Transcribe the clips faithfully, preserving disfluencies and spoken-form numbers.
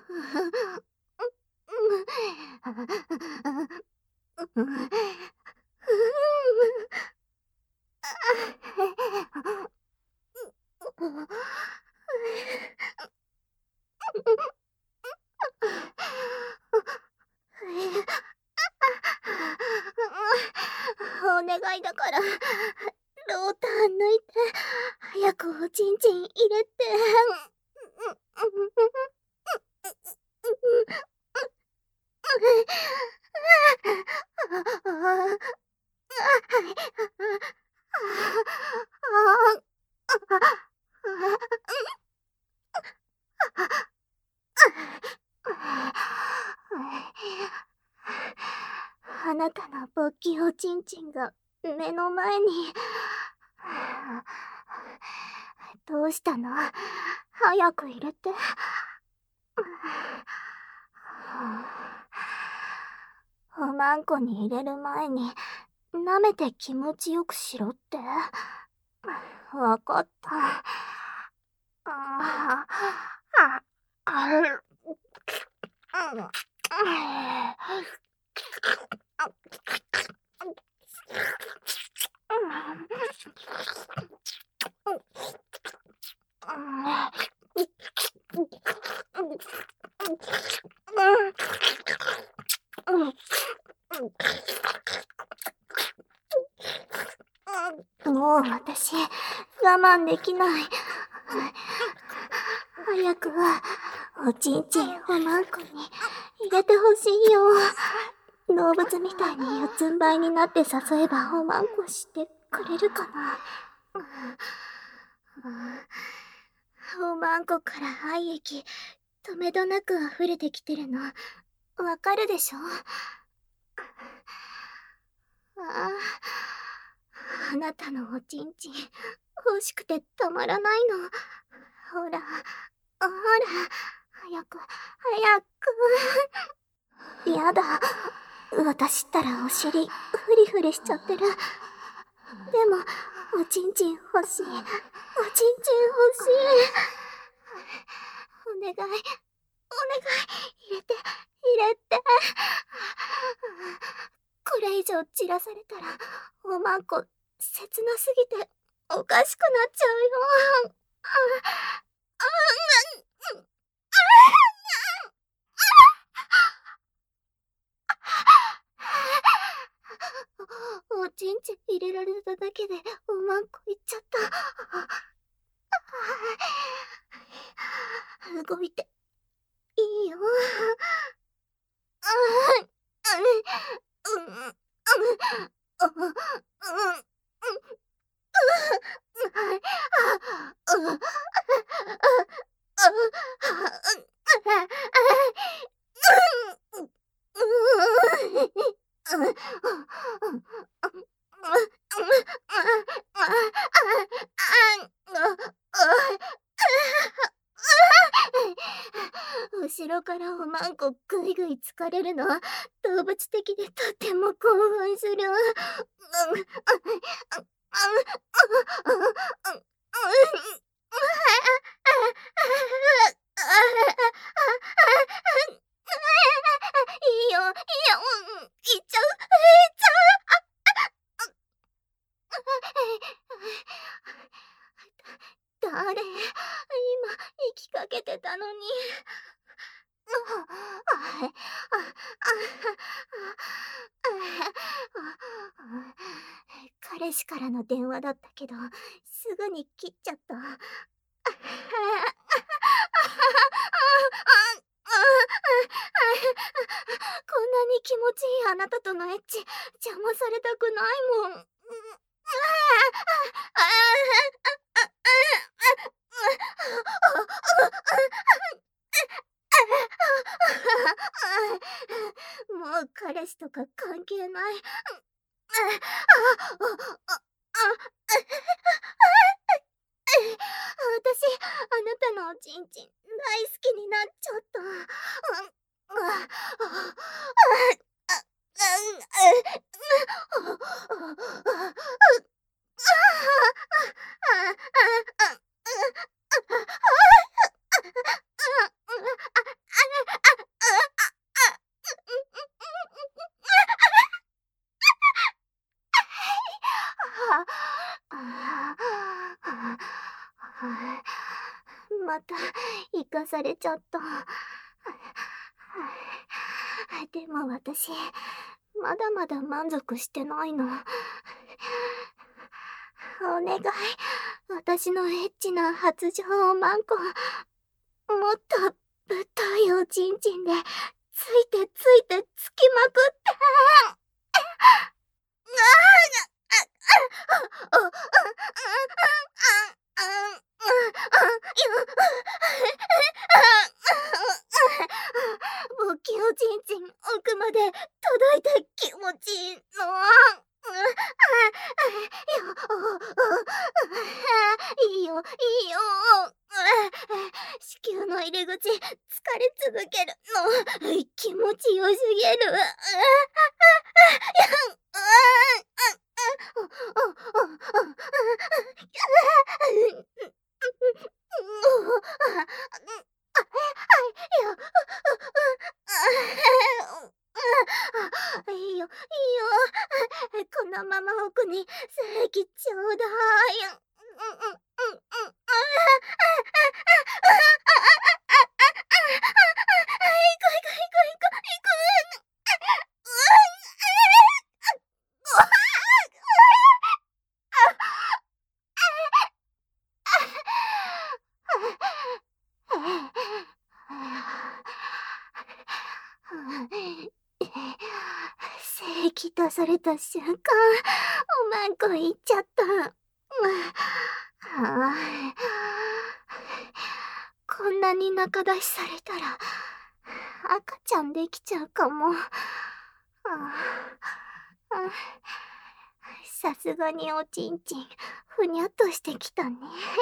お願いだから、ローター抜いて、早くおちんちん入れて。あなたの勃起おちんちんが目の前に。どうしたの？早く入れて。おまんこに入れる前に舐めて気持ちよくしろって。わかった。ああ、あ、あ、もう私、我慢できない。早く、おちんちんおまんこに入れてほしいよ。動物みたいに四つん這いになって誘えばおまんこしてくれるかな。おまんこから愛液、とめどなく溢れてきてるの、わかるでしょ？ああ、あなたのおちんちん、欲しくてたまらないの。ほら、ほら、早く、早く。やだ、私ったらお尻、フリフリしちゃってる。でも、おちんちん欲しい。おちんちん欲しい。お願い、お願い、入れて、入れて。これ以上散らされたら、おまんこ、切なすぎて、おかしくなっちゃうよ。おちんちん入れられただけで、おまんこいっちゃった。動いて、いいよ。後ろからおまんこぐいぐい疲れるのは動物的でとても興奮する。いいよ、いいよ、いっちゃう、いっちゃう。誰？今、息かけてたのに。彼氏からの電話だったけど、すぐに切っちゃった。こんなに気持ちいいあなたとのエッチ、邪魔されたくないもん。もう彼氏とか関係ない。私、あなたのおちんちん大好きになっちゃった。 また行かされちゃった。でも私、まだまだ満足してないの。お願い、私のエッチな発情をマンコ、もっとぶっといおちんちんで、ついてついてつきまくって。ボキおちんちん奥まで届いて気持ちいいの。いいよ、いいよ。子宮の入り口、疲れ続けるの。気持ちよすぎる。いいよ、いいよ。このまま奥に精液ちょうだい。精液出された瞬間、おまんこ言っちゃった。はあ、こんなに仲出しされたら赤ちゃんできちゃうかも。さすがにおちんちんふにゃっとしてきたね。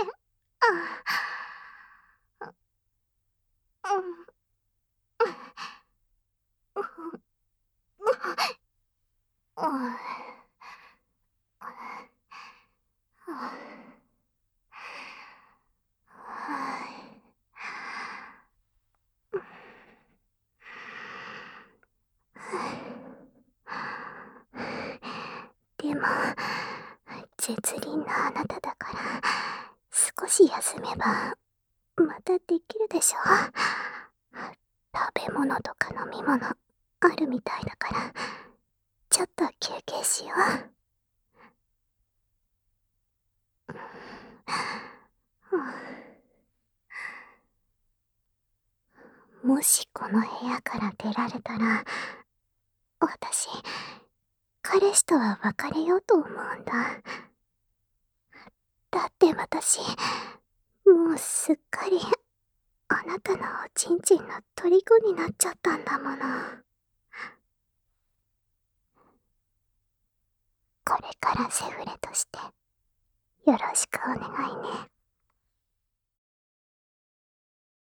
でも、絶倫なあなただから、少し休めば、またできるでしょ。食べ物とか飲み物、あるみたいだから、ちょっと休憩しよう。もしこの部屋から出られたら、私、彼氏とは別れようと思うんだ。だって私、もうすっかり、あなたのおちんちんの虜になっちゃったんだもの。これからセフレとして、よろしくお願いね。